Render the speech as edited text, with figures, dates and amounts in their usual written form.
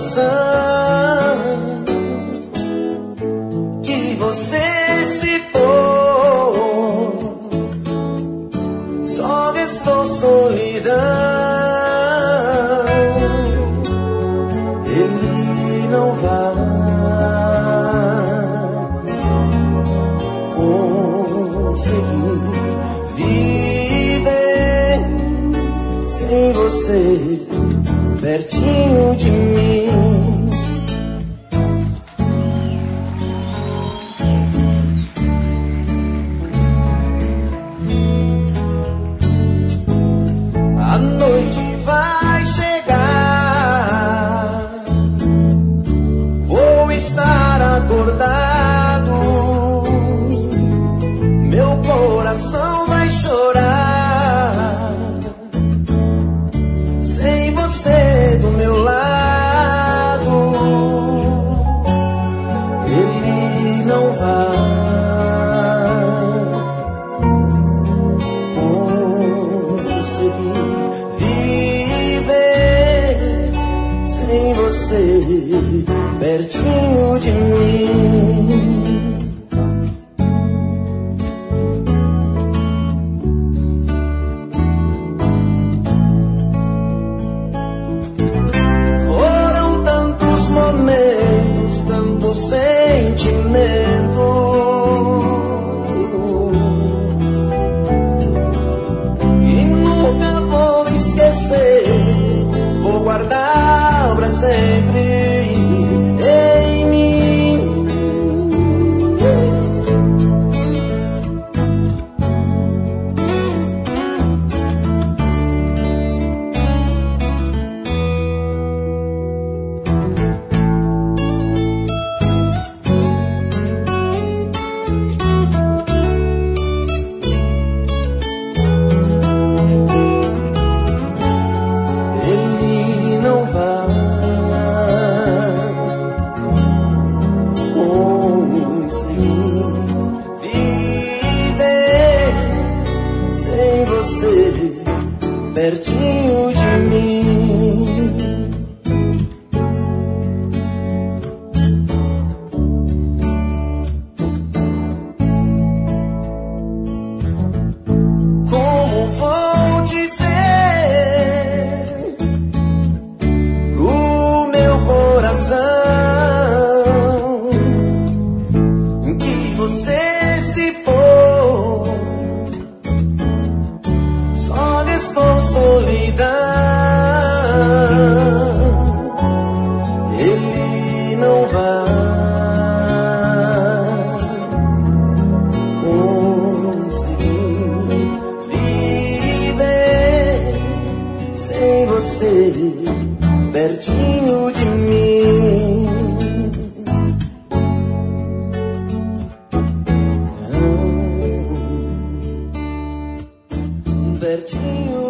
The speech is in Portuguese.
coração que você se for, só restou solidão. Ele não vai conseguir viver sem você pertinho de mim. A noite vai chegar, vou estar acordado, meu coração vai chorar sem você do meu lado. Ele não vai conseguir viver sem você pertinho de mim. Sentimento e nunca vou esquecer, vou guardar pra sempre em mim. Pertinho de mim. Como vou dizer pro meu coração que você se for, só restou solidão. Ele não vai conseguir viver sem você pertinho de mim. Pertinho